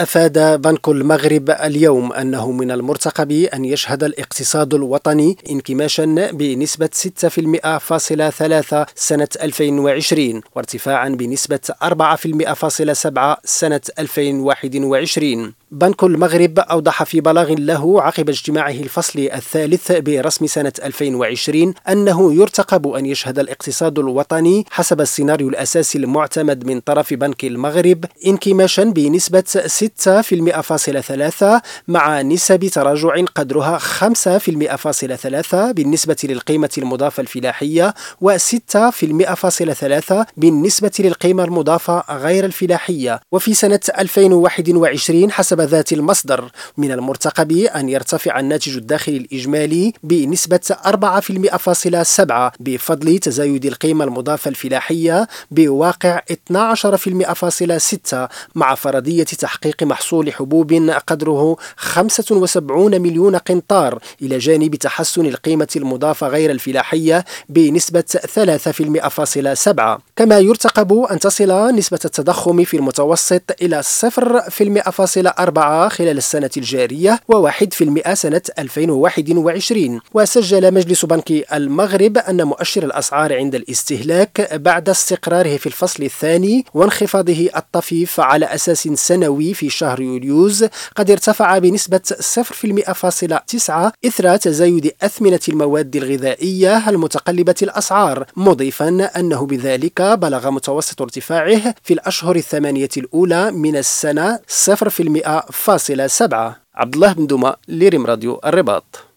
أفاد بنك المغرب اليوم أنه من المرتقب أن يشهد الاقتصاد الوطني انكماشا بنسبة 6.3% سنة 2020 وارتفاعا بنسبة 4.7% سنة 2021. بنك المغرب أوضح في بلاغ له عقب اجتماعه الفصلي الثالث برسم سنة 2020 أنه يرتقب أن يشهد الاقتصاد الوطني حسب السيناريو الأساسي المعتمد من طرف بنك المغرب انكماشا بنسبة 6.3% مع نسب تراجع قدرها 5.3% بالنسبة للقيمة المضافة الفلاحية و6.3% بالنسبة للقيمة المضافة غير الفلاحية. وفي سنة 2021 حسب ذات المصدر من المرتقب أن يرتفع الناتج الداخلي الإجمالي بنسبة 4.7% بفضل تزايد القيمة المضافة الفلاحية بواقع 12.6% مع فرضية تحقيق محصول حبوب قدره 75 مليون قنطار إلى جانب تحسن القيمة المضافة غير الفلاحية بنسبة 3.7%. كما يرتقب أن تصل نسبة التضخم في المتوسط إلى 0.4% خلال السنة الجارية و1% سنة 2021. وسجل مجلس بنك المغرب أن مؤشر الأسعار عند الاستهلاك بعد استقراره في الفصل الثاني وانخفاضه الطفيف على أساس سنوي في شهر يوليوز قد ارتفع بنسبة 0.9% إثر تزايد أثمنة المواد الغذائية المتقلبة الأسعار، مضيفا أنه بذلك بلغ متوسط ارتفاعه في الأشهر الثمانية الأولى من السنة 0.7%. عبد الله بن دوما لريم راديو الرباط.